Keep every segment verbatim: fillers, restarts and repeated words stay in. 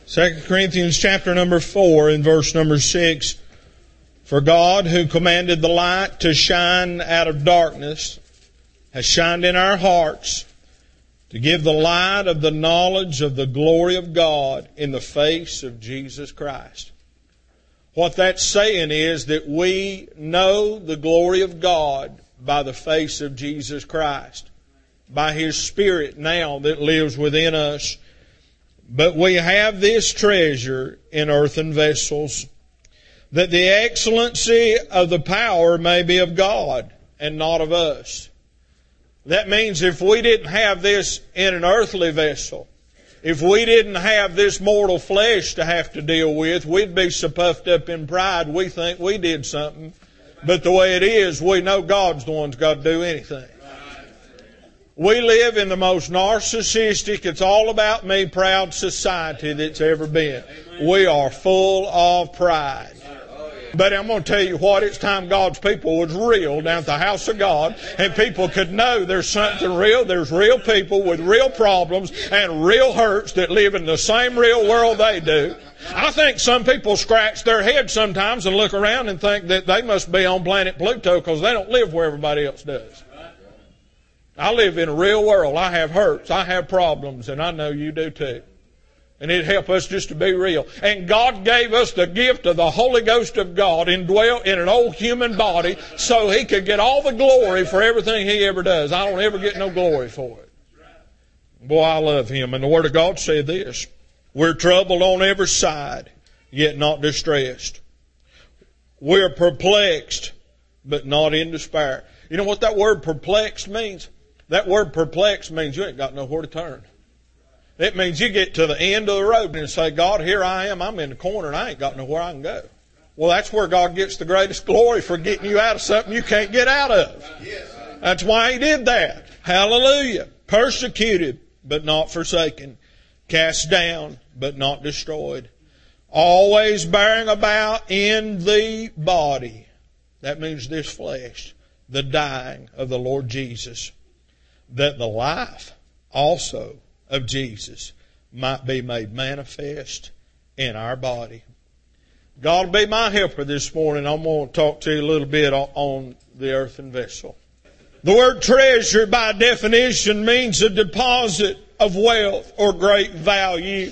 Second Corinthians chapter number four and verse number six. For God, who commanded the light to shine out of darkness, has shined in our hearts to give the light of the knowledge of the glory of God in the face of Jesus Christ. What that's saying is that we know the glory of God by the face of Jesus Christ, by His Spirit now that lives within us. But we have this treasure in earthen vessels, that the excellency of the power may be of God and not of us. That means if we didn't have this in an earthly vessel, if we didn't have this mortal flesh to have to deal with, we'd be so puffed up in pride we think we did something. But the way it is, we know God's the one that's got to do anything. We live in the most narcissistic, it's all about me proud society that's ever been. We are full of pride. But I'm going to tell you what, it's time God's people was real down at the house of God, and people could know there's something real. There's real people with real problems and real hurts that live in the same real world they do. I think some people scratch their head sometimes and look around and think that they must be on planet Pluto because they don't live where everybody else does. I live in a real world. I have hurts. I have problems, and I know you do too. And it'd help us just to be real. And God gave us the gift of the Holy Ghost of God indwelt in an old human body so He could get all the glory for everything He ever does. I don't ever get no glory for it. Boy, I love Him. And the Word of God said this: we're troubled on every side, yet not distressed. We're perplexed, but not in despair. You know what that word perplexed means? That word perplexed means you ain't got nowhere to turn. It means you get to the end of the road and say, God, here I am. I'm in the corner and I ain't got nowhere I can go. Well, that's where God gets the greatest glory, for getting you out of something you can't get out of. That's why He did that. Hallelujah. Persecuted, but not forsaken. Cast down, but not destroyed. Always bearing about in the body. That means this flesh. The dying of the Lord Jesus, that the life also of Jesus might be made manifest in our body. God will be my helper this morning. I'm going to talk to you a little bit on the earthen vessel. The word treasure by definition means a deposit of wealth or great value.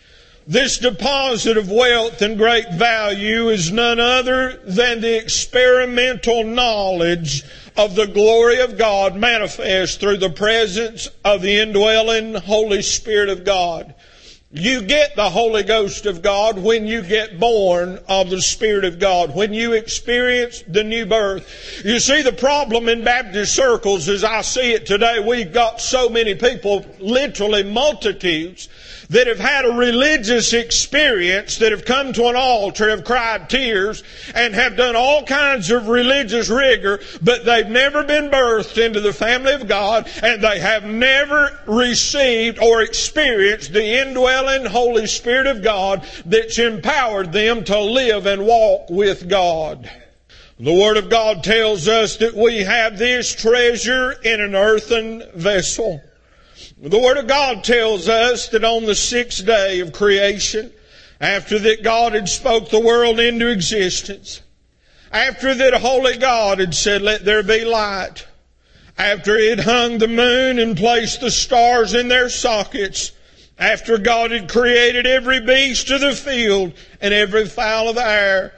This deposit of wealth and great value is none other than the experimental knowledge of the glory of God manifest through the presence of the indwelling Holy Spirit of God. You get the Holy Ghost of God when you get born of the Spirit of God, when you experience the new birth. You see, the problem in Baptist circles, as I see it today, we've got so many people, literally multitudes, that have had a religious experience, that have come to an altar, have cried tears, and have done all kinds of religious rigor, but they've never been birthed into the family of God, and they have never received or experienced the indwelling Holy Spirit of God that's empowered them to live and walk with God. The Word of God tells us that we have this treasure in an earthen vessel. The Word of God tells us that on the sixth day of creation, after that God had spoke the world into existence, after that Holy God had said, let there be light, after He had hung the moon and placed the stars in their sockets, after God had created every beast of the field and every fowl of the air,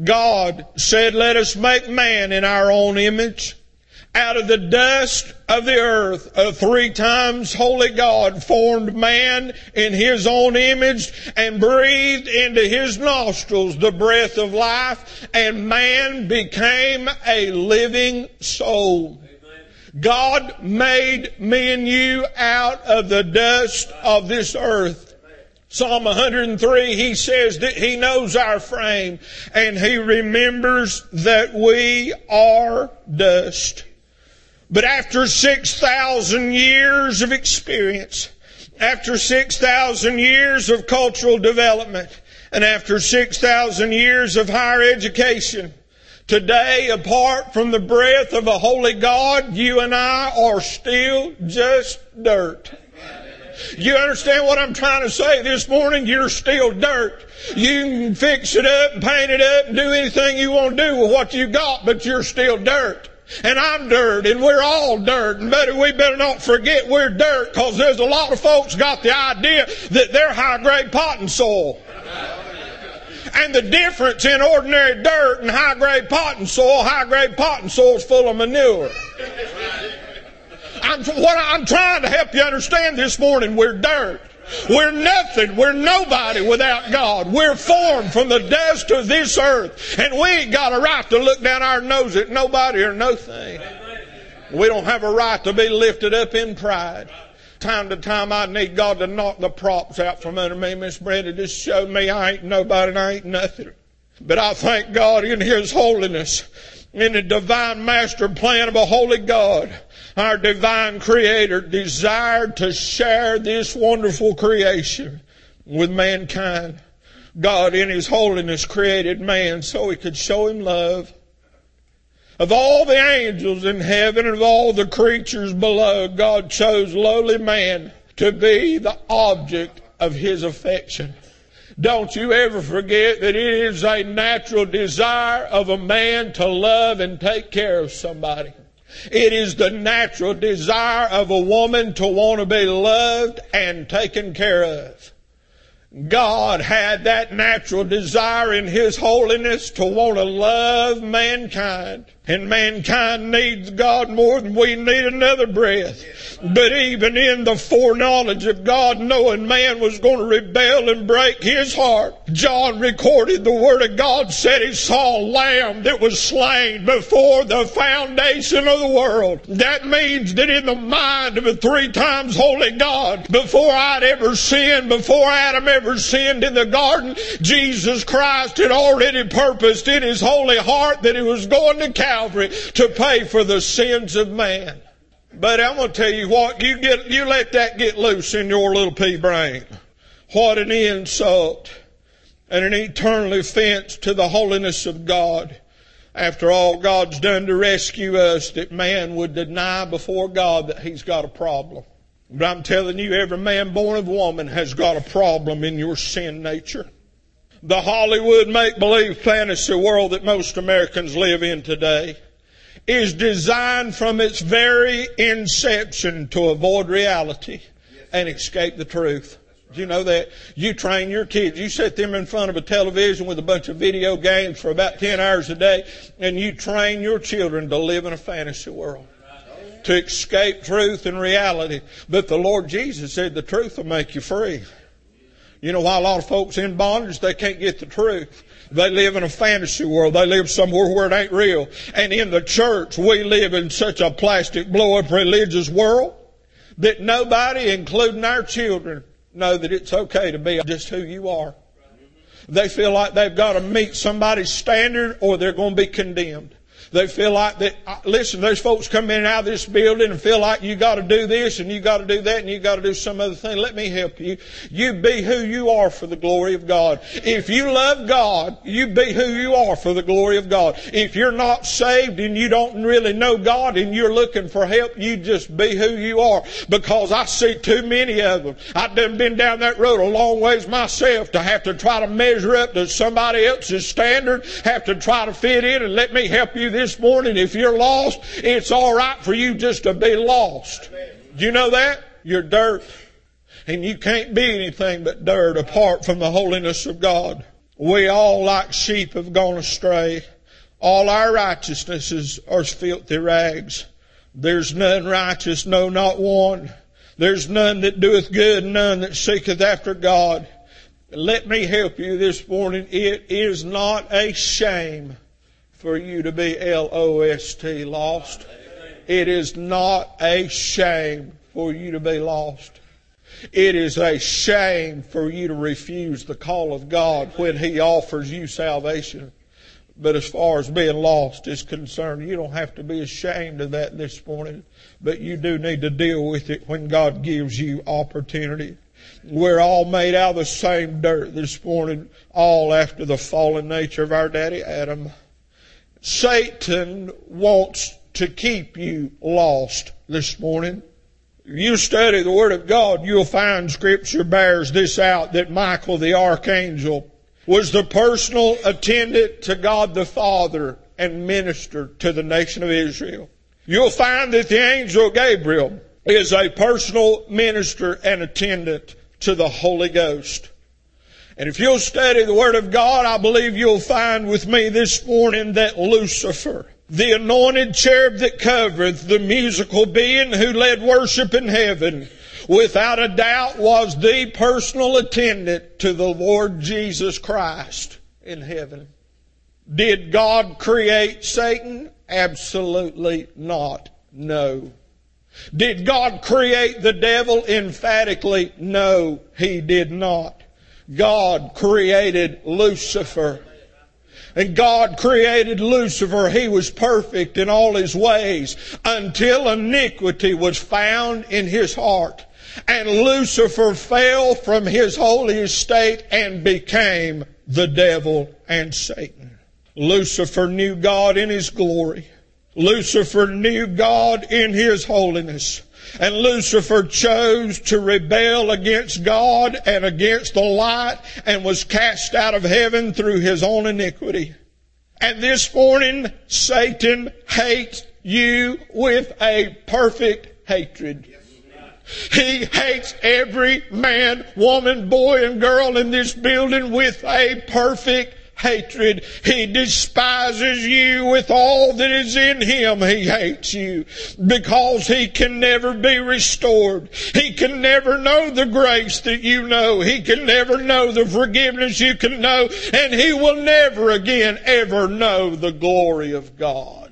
God said, let us make man in our own image. Out of the dust of the earth, a three times holy God formed man in His own image and breathed into his nostrils the breath of life, and man became a living soul. God made me and you out of the dust of this earth. Psalm one hundred three, he says that He knows our frame and He remembers that we are dust. But after six thousand years of experience, after six thousand years of cultural development, and after six thousand years of higher education, today, apart from the breath of a holy God, you and I are still just dirt. You understand what I'm trying to say this morning? You're still dirt. You can fix it up and paint it up and do anything you want to do with what you got, but you're still dirt. And I'm dirt, and we're all dirt. And buddy, we better not forget we're dirt, because there's a lot of folks got the idea that they're high-grade potting soil. And the difference in ordinary dirt and high-grade potting soil, high-grade potting soil is full of manure. I'm, what I'm trying to help you understand this morning, we're dirt. We're nothing. We're nobody without God. We're formed from the dust of this earth. And we ain't got a right to look down our nose at nobody or nothing. We don't have a right to be lifted up in pride. Time to time I need God to knock the props out from under me. Miss Brenda just showed me I ain't nobody and I ain't nothing. But I thank God in His holiness, in the divine master plan of a holy God, our divine Creator desired to share this wonderful creation with mankind. God in His holiness created man so He could show him love. Of all the angels in heaven and of all the creatures below, God chose lowly man to be the object of His affection. Don't you ever forget that it is a natural desire of a man to love and take care of somebody. It is the natural desire of a woman to want to be loved and taken care of. God had that natural desire in His holiness to want to love mankind. And mankind needs God more than we need another breath. But even in the foreknowledge of God, knowing man was going to rebel and break His heart, John recorded the Word of God, said he saw a lamb that was slain before the foundation of the world. That means that in the mind of a three times holy God, before I'd ever sinned, before Adam ever sinned in the garden, Jesus Christ had already purposed in His holy heart that He was going to Calvary to pay for the sins of man. But I'm going to tell you what, you get, you let that get loose in your little pea brain. What an insult and an eternal offense to the holiness of God. After all God's done to rescue us, that man would deny before God that he's got a problem. But I'm telling you, every man born of woman has got a problem in your sin nature. The Hollywood make-believe fantasy world that most Americans live in today is designed from its very inception to avoid reality and escape the truth. Do you know that? You train your kids. You set them in front of a television with a bunch of video games for about ten hours a day, and you train your children to live in a fantasy world, to escape truth and reality. But the Lord Jesus said the truth will make you free. You know why a lot of folks in bondage, they can't get the truth. They live in a fantasy world. They live somewhere where it ain't real. And in the church, we live in such a plastic blow-up religious world that nobody, including our children, know that it's okay to be just who you are. They feel like they've got to meet somebody's standard or they're going to be condemned. They feel like that, listen, there's folks come in and out of this building and feel like you got to do this and you got to do that and you got to do some other thing. Let me help you. You be who you are for the glory of God. If you love God, you be who you are for the glory of God. If you're not saved and you don't really know God and you're looking for help, you just be who you are. Because I see too many of them. I've done been down that road a long ways myself to have to try to measure up to somebody else's standard, have to try to fit in. And let me help you this This morning, if you're lost, it's all right for you just to be lost. Do you know that? You're dirt. And you can't be anything but dirt apart from the holiness of God. We all, like sheep, have gone astray. All our righteousnesses are filthy rags. There's none righteous, no, not one. There's none that doeth good, none that seeketh after God. Let me help you this morning. It is not a shame for you to be L O S T, lost. It is not a shame for you to be lost. It is a shame for you to refuse the call of God when He offers you salvation. But as far as being lost is concerned, you don't have to be ashamed of that this morning. But you do need to deal with it when God gives you opportunity. We're all made out of the same dirt this morning, all after the fallen nature of our daddy Adam. Satan wants to keep you lost this morning. You study the Word of God, you'll find Scripture bears this out, that Michael the archangel was the personal attendant to God the Father and minister to the nation of Israel. You'll find that the angel Gabriel is a personal minister and attendant to the Holy Ghost. And if you'll study the Word of God, I believe you'll find with me this morning that Lucifer, the anointed cherub that covereth, the musical being who led worship in heaven, without a doubt was the personal attendant to the Lord Jesus Christ in heaven. Did God create Satan? Absolutely not. No. Did God create the devil? Emphatically, no, He did not. God created Lucifer. And God created Lucifer. He was perfect in all his ways until iniquity was found in his heart. And Lucifer fell from his holy estate and became the devil and Satan. Lucifer knew God in His glory. Lucifer knew God in His holiness. And Lucifer chose to rebel against God and against the light and was cast out of heaven through his own iniquity. And this morning, Satan hates you with a perfect hatred. He hates every man, woman, boy, and girl in this building with a perfect hatred. He despises you with all that is in him. He hates you because he can never be restored. He can never know the grace that you know. He can never know the forgiveness you can know. And he will never again ever know the glory of God.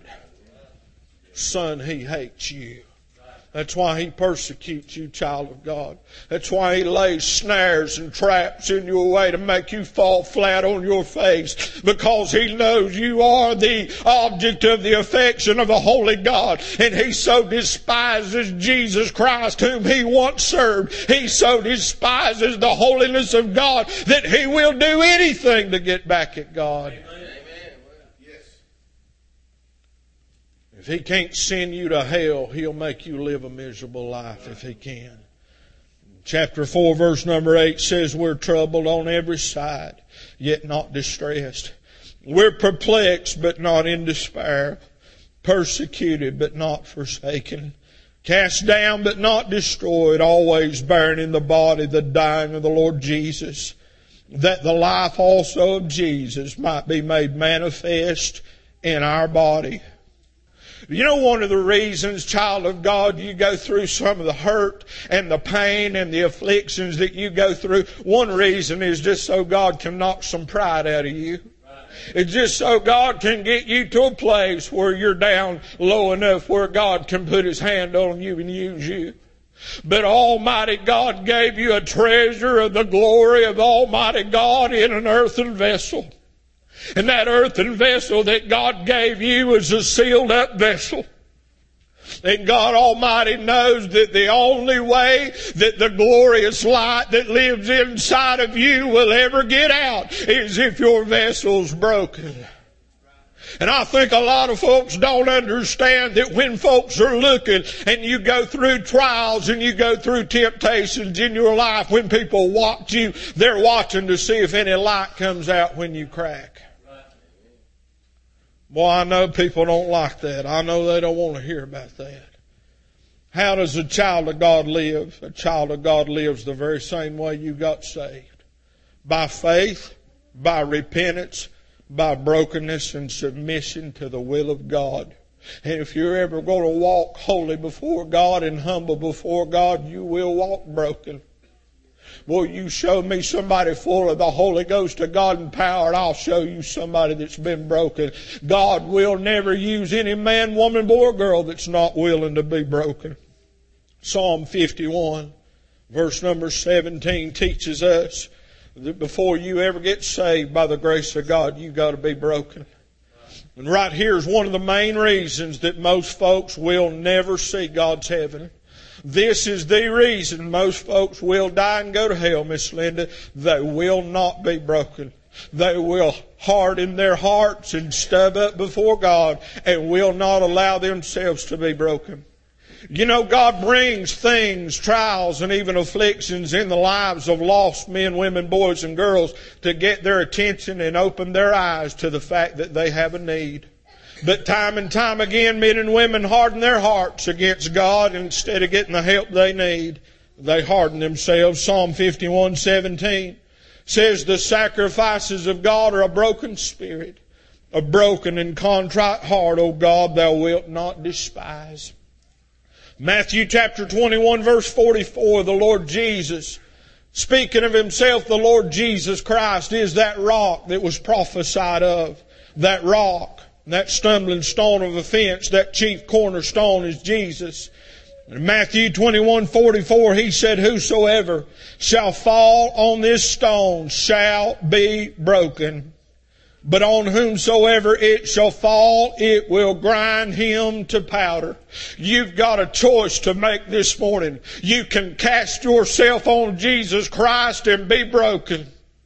Son, he hates you. That's why he persecutes you, child of God. That's why he lays snares and traps in your way to make you fall flat on your face. Because he knows you are the object of the affection of the Holy God. And he so despises Jesus Christ whom he once served. He so despises the holiness of God that he will do anything to get back at God. If he can't send you to hell, he'll make you live a miserable life if he can. Chapter four, verse number eight says, we're troubled on every side, yet not distressed. We're perplexed, but not in despair. Persecuted, but not forsaken. Cast down, but not destroyed. Always bearing in the body the dying of the Lord Jesus, that the life also of Jesus might be made manifest in our body. You know, one of the reasons, child of God, you go through some of the hurt and the pain and the afflictions that you go through, one reason is just so God can knock some pride out of you. It's just so God can get you to a place where you're down low enough where God can put His hand on you and use you. But Almighty God gave you a treasure of the glory of Almighty God in an earthen vessel. And that earthen vessel that God gave you was a sealed up vessel. And God Almighty knows that the only way that the glorious light that lives inside of you will ever get out is if your vessel's broken. And I think a lot of folks don't understand that when folks are looking and you go through trials and you go through temptations in your life, when people watch you, they're watching to see if any light comes out when you crack. Boy, I know people don't like that. I know they don't want to hear about that. How does a child of God live? A child of God lives the very same way you got saved. By faith, by repentance, by brokenness and submission to the will of God. And if you're ever going to walk holy before God and humble before God, you will walk broken. Boy, you show me somebody full of the Holy Ghost of God and power, and I'll show you somebody that's been broken. God will never use any man, woman, boy, or girl that's not willing to be broken. Psalm fifty-one, verse number seventeen teaches us that before you ever get saved by the grace of God, you've got to be broken. And right here is one of the main reasons that most folks will never see God's heaven. This is the reason most folks will die and go to hell, Miss Linda. They will not be broken. They will harden their hearts and stub up before God and will not allow themselves to be broken. You know, God brings things, trials, and even afflictions in the lives of lost men, women, boys, and girls to get their attention and open their eyes to the fact that they have a need. But time and time again, men and women harden their hearts against God, and instead of getting the help they need, they harden themselves. Psalm fifty-one seventeen says, the sacrifices of God are a broken spirit, a broken and contrite heart, O God, thou wilt not despise. Matthew chapter twenty-one verse forty-four, the Lord Jesus, speaking of himself, the Lord Jesus Christ is that rock that was prophesied of. That rock, that stumbling stone of offense, that chief cornerstone is Jesus. In Matthew twenty-one forty-four, he said, whosoever shall fall on this stone shall be broken. But on whomsoever it shall fall, it will grind him to powder. You've got a choice to make this morning. You can cast yourself on Jesus Christ and be broken,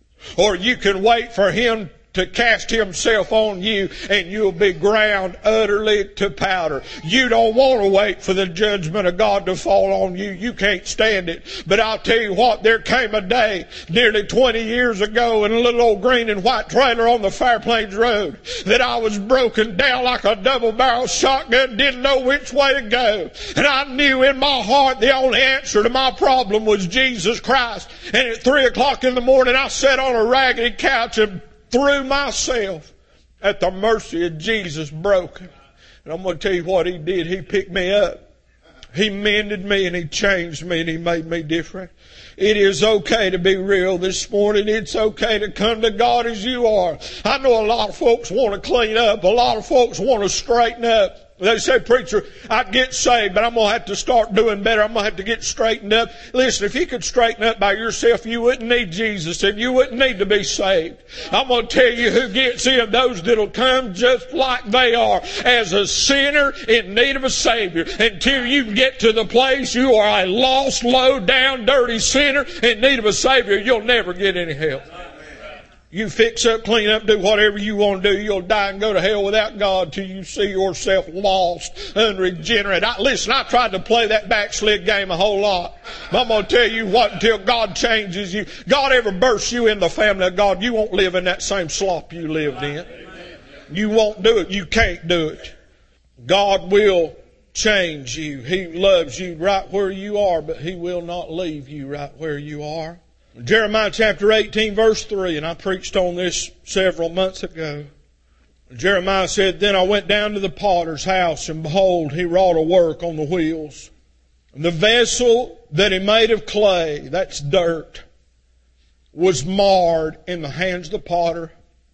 or you can wait for him to cast himself on you and you'll be ground utterly to powder. You don't want to wait for the judgment of God to fall on you. You can't stand it. But I'll tell you what, there came a day nearly twenty years ago in a little old green and white trailer on the Fairplains Road that I was broken down like a double-barrel shotgun, didn't know which way to go. And I knew in my heart the only answer to my problem was Jesus Christ. And at three o'clock in the morning I sat on a raggedy couch and threw myself at the mercy of Jesus broken. And I'm going to tell you what he did. He picked me up. He mended me and he changed me and he made me different. It is okay to be real this morning. It's okay to come to God as you are. I know a lot of folks want to clean up. A lot of folks want to straighten up. They say, preacher, I'd get saved, but I'm going to have to start doing better. I'm going to have to get straightened up. Listen, if you could straighten up by yourself, you wouldn't need Jesus and you wouldn't need to be saved. I'm going to tell you who gets in, those that'll come just like they are, as a sinner in need of a Savior. Until you get to the place you are a lost, low down, dirty sinner in need of a Savior, you'll never get any help. You fix up, clean up, do whatever you want to do. You'll die and go to hell without God till you see yourself lost, unregenerate. I, listen, I tried to play that backslid game a whole lot. But I'm going to tell you what, until God changes you, God ever bursts you in the family of God, you won't live in that same slop you lived in. You won't do it. You can't do it. God will change you. He loves you right where you are, but He will not leave you right where you are. Jeremiah chapter eighteen verse three, and I preached on this several months ago. Jeremiah said, then I went down to the potter's house, and behold, he wrought a work on the wheels. And the vessel that he made of clay, that's dirt, was marred in the hands of the potter.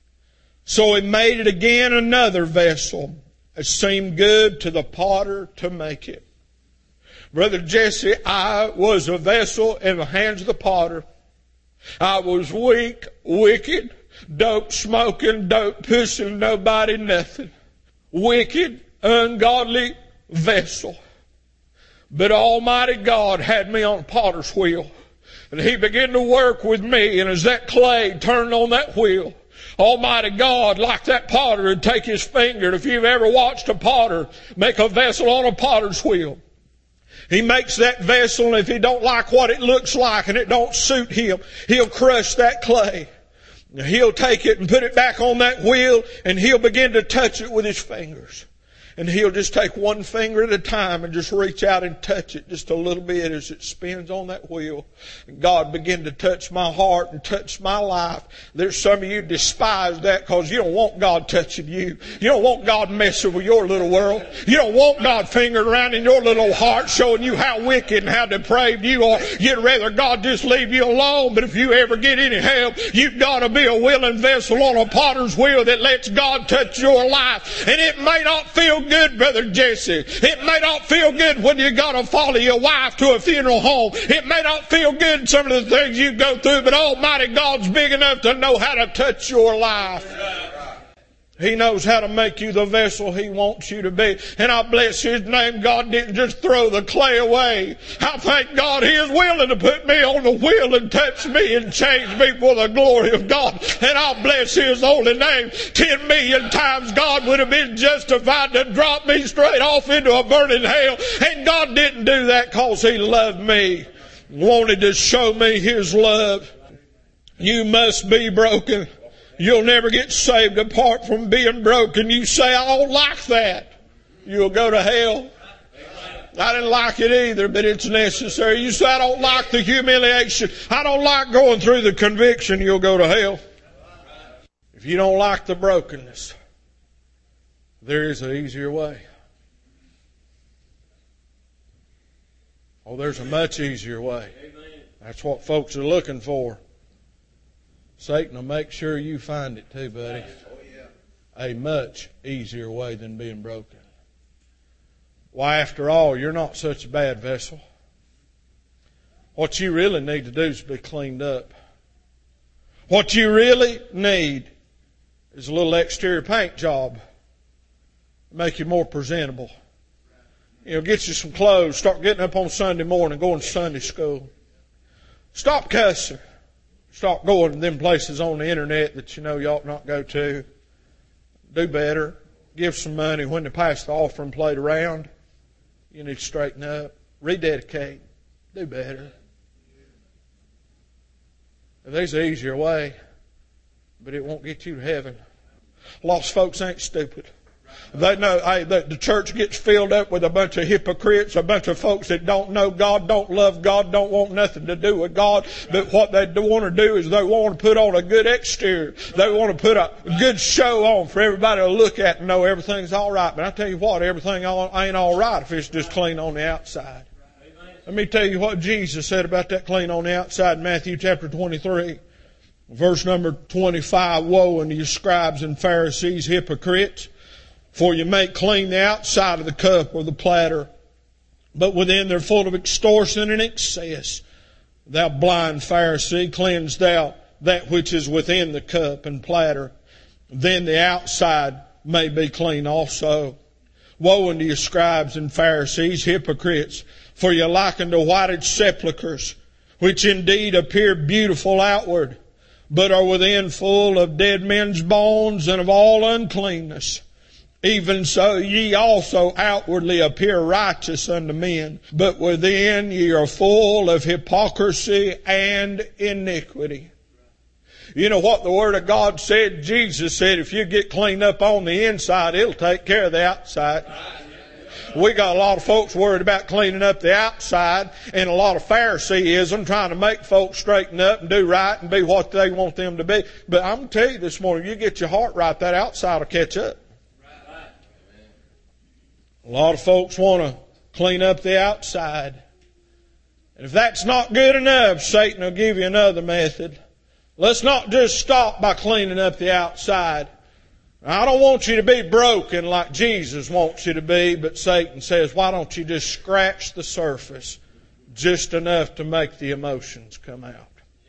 So he made it again another vessel. It seemed good to the potter to make it. Brother Jesse, I was a vessel in the hands of the potter. I was weak, wicked, dope smoking, dope pushing, nobody, nothing. Wicked, ungodly vessel. But Almighty God had me on a potter's wheel. And He began to work with me. And as that clay turned on that wheel, Almighty God, like that potter, would take His finger. And if you've ever watched a potter make a vessel on a potter's wheel, He makes that vessel, and if he don't like what it looks like and it don't suit him, he'll crush that clay. He'll take it and put it back on that wheel, and he'll begin to touch it with his fingers. And he'll just take one finger at a time and just reach out and touch it just a little bit as it spins on that wheel. And God began to touch my heart and touch my life. There's some of you despise that because you don't want God touching you. You don't want God messing with your little world. You don't want God fingering around in your little heart showing you how wicked and how depraved you are. You'd rather God just leave you alone. But if you ever get any help, you've got to be a willing vessel on a potter's wheel that lets God touch your life. And it may not feel good, Brother Jesse. It may not feel good when you got to follow your wife to a funeral home. It may not feel good, some of the things you go through, but Almighty God's big enough to know how to touch your life. He knows how to make you the vessel He wants you to be. And I bless His name. God didn't just throw the clay away. I thank God He is willing to put me on the wheel and touch me and change me for the glory of God. And I'll bless His holy name. Ten million times God would have been justified to drop me straight off into a burning hell. And God didn't do that because He loved me. Wanted to show me His love. You must be broken. You'll never get saved apart from being broken. You say, I don't like that. You'll go to hell. I didn't like it either, but it's necessary. You say, I don't like the humiliation. I don't like going through the conviction. You'll go to hell. If you don't like the brokenness, there is an easier way. Oh, there's a much easier way. That's what folks are looking for. Satan will make sure you find it too, buddy. A much easier way than being broken. Why, after all, you're not such a bad vessel. What you really need to do is be cleaned up. What you really need is a little exterior paint job to make you more presentable. You know, get you some clothes, start getting up on Sunday morning, going to Sunday school. Stop cussing. Stop going to them places on the internet that you know you ought not go to. Do better. Give some money when they pass the offering plate around. You need to straighten up. Rededicate. Do better. There's an easier way, but it won't get you to heaven. Lost folks ain't stupid. They know, hey, the, the church gets filled up with a bunch of hypocrites, a bunch of folks that don't know God, don't love God, don't want nothing to do with God. But what they do want to do is they want to put on a good exterior. They want to put a good show on for everybody to look at and know everything's all right. But I tell you what, everything ain't all right if it's just clean on the outside. Let me tell you what Jesus said about that clean on the outside in Matthew chapter twenty-three. Verse number twenty-five, Woe unto you scribes and Pharisees, hypocrites! For you make clean the outside of the cup or the platter, but within they're full of extortion and excess. Thou blind Pharisee, cleanse thou that which is within the cup and platter, then the outside may be clean also. Woe unto you scribes and Pharisees, hypocrites! For you liken to whited sepulchres, which indeed appear beautiful outward, but are within full of dead men's bones and of all uncleanness. Even so ye also outwardly appear righteous unto men, but within ye are full of hypocrisy and iniquity. You know what the Word of God said? Jesus said if you get cleaned up on the inside, it'll take care of the outside. We got a lot of folks worried about cleaning up the outside and a lot of Phariseeism, trying to make folks straighten up and do right and be what they want them to be. But I'm going to tell you this morning, you get your heart right, that outside will catch up. A lot of folks want to clean up the outside. And if that's not good enough, Satan will give you another method. Let's not just stop by cleaning up the outside. I don't want you to be broken like Jesus wants you to be, but Satan says, why don't you just scratch the surface just enough to make the emotions come out?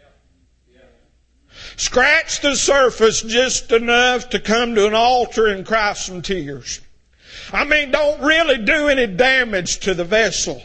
Scratch the surface just enough to come to an altar and cry some tears. I mean, don't really do any damage to the vessel.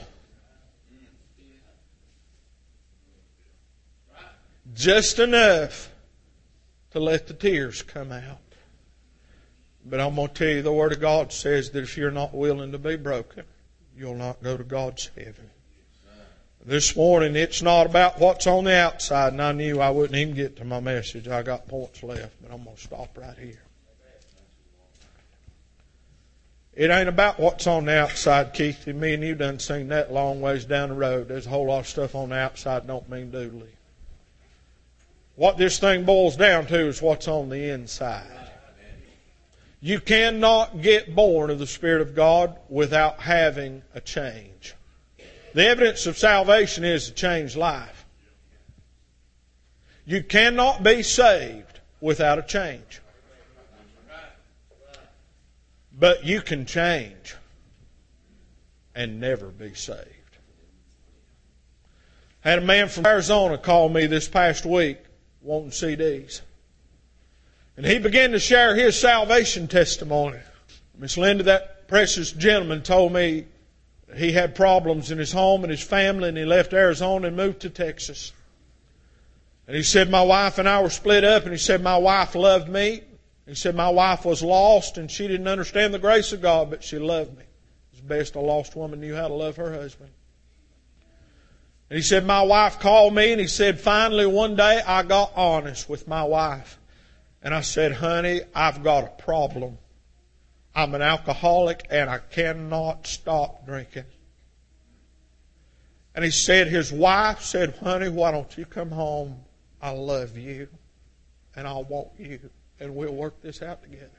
Just enough to let the tears come out. But I'm going to tell you, the Word of God says that if you're not willing to be broken, you'll not go to God's heaven. This morning, it's not about what's on the outside, and I knew I wouldn't even get to my message. I got points left, but I'm going to stop right here. It ain't about what's on the outside, Keith. Me and you done seen that long ways down the road. There's a whole lot of stuff on the outside don't mean doodly. What this thing boils down to is what's on the inside. You cannot get born of the Spirit of God without having a change. The evidence of salvation is a changed life. You cannot be saved without a change. But you can change and never be saved. Had a man from Arizona call me this past week wanting C Ds. And he began to share his salvation testimony. Miss Linda, that precious gentleman, told me he had problems in his home and his family, and he left Arizona and moved to Texas. And he said, my wife and I were split up, and he said, my wife loved me. He said, my wife was lost, and she didn't understand the grace of God, but she loved me. It's best a lost woman knew how to love her husband. And he said, my wife called me, and he said, finally one day I got honest with my wife. And I said, honey, I've got a problem. I'm an alcoholic, and I cannot stop drinking. And he said, his wife said, honey, why don't you come home? I love you, and I want you, and we'll work this out together.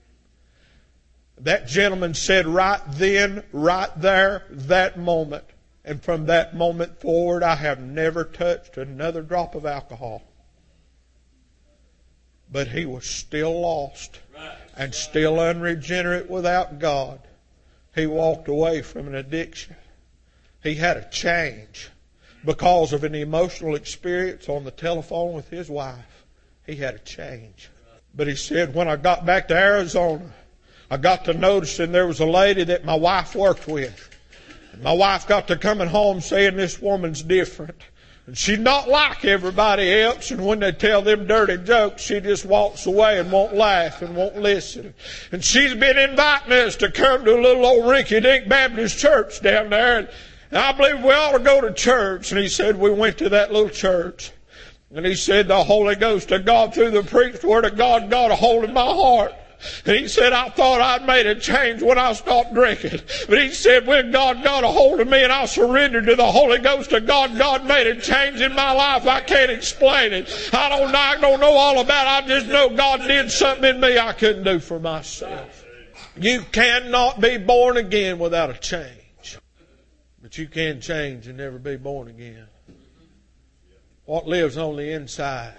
That gentleman said right then, right there, that moment, and from that moment forward, I have never touched another drop of alcohol. But he was still lost and still unregenerate without God. He walked away from an addiction. He had a change because of an emotional experience on the telephone with his wife. He had a change. But he said, when I got back to Arizona, I got to noticing there was a lady that my wife worked with. And my wife got to coming home saying, this woman's different. And she's not like everybody else, and when they tell them dirty jokes, she just walks away and won't laugh and won't listen. And she's been inviting us to come to a little old rinky-dink Baptist church down there, and I believe we ought to go to church. And he said, we went to that little church. And he said, the Holy Ghost of God through the preached word of God got a hold of my heart. And he said, I thought I'd made a change when I stopped drinking. But he said, when God got a hold of me and I surrendered to the Holy Ghost of God, God made a change in my life. I can't explain it. I don't know, I don't know all about it. I just know God did something in me I couldn't do for myself. You cannot be born again without a change. But you can change and never be born again. What lives on the inside?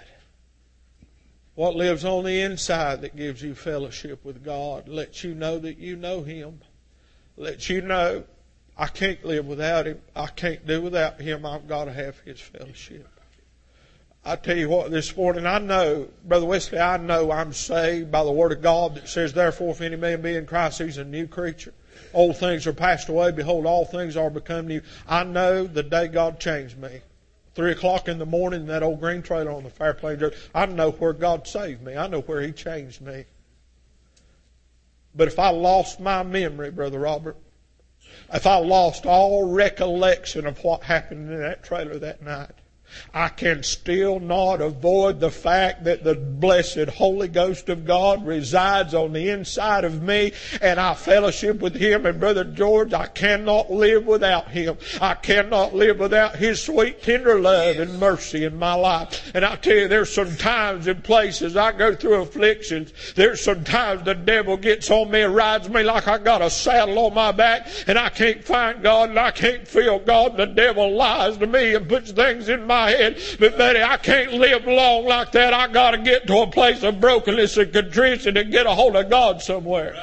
What lives on the inside that gives you fellowship with God, lets you know that you know Him, lets you know, I can't live without Him, I can't do without Him, I've got to have His fellowship. I tell you what, this morning, I know, Brother Wesley, I know I'm saved by the Word of God that says, therefore, if any man be in Christ, he's a new creature. Old things are passed away, behold, all things are become new. I know the day God changed me. Three o'clock in the morning in that old green trailer on the Fairplains Road. I know where God saved me. I know where He changed me. But if I lost my memory, Brother Robert, if I lost all recollection of what happened in that trailer that night, I can still not avoid the fact that the blessed Holy Ghost of God resides on the inside of me, and I fellowship with Him. And Brother George, I cannot live without Him. I cannot live without His sweet, tender love and mercy in my life. And I tell you, there's some times and places I go through afflictions. There's some times the devil gets on me and rides me like I got a saddle on my back, and I can't find God and I can't feel God. The devil lies to me and puts things in my head. But buddy, I can't live long like that. I got to get to a place of brokenness and contrition and get a hold of God somewhere.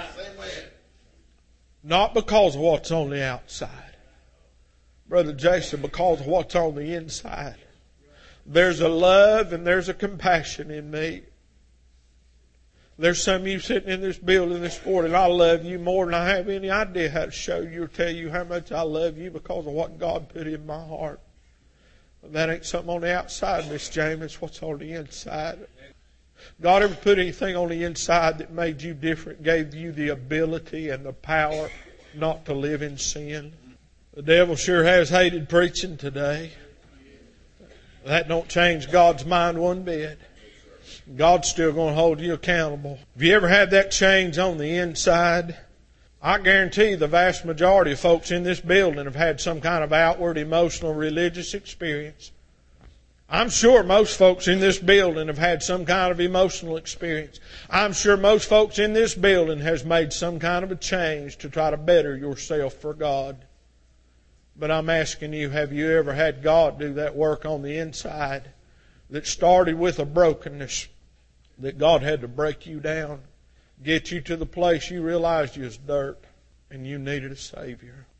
Not because of what's on the outside, Brother Jason, because of what's on the inside. There's a love and there's a compassion in me. There's some of you sitting in this building this morning, I love you more than I have any idea how to show you or tell you how much I love you because of what God put in my heart. That ain't something on the outside, Miss James. It's what's on the inside. God ever put anything on the inside that made you different, gave you the ability and the power not to live in sin? The devil sure has hated preaching today. That don't change God's mind one bit. God's still going to hold you accountable. Have you ever had that change on the inside? I guarantee you the vast majority of folks in this building have had some kind of outward, emotional, religious experience. I'm sure most folks in this building have had some kind of emotional experience. I'm sure most folks in this building has made some kind of a change to try to better yourself for God. But I'm asking you, have you ever had God do that work on the inside that started with a brokenness that God had to break you down? Get you to the place you realized you was dirt and you needed a Savior.